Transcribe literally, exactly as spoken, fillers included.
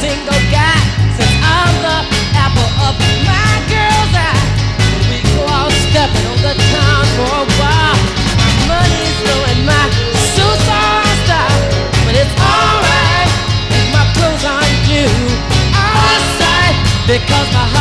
single guy, since I'm the apple of my girl's eye. We go out stepping on the town for a while. My money's low and my suits are on style, but it's alright if my clothes aren't new. Out of sight, because my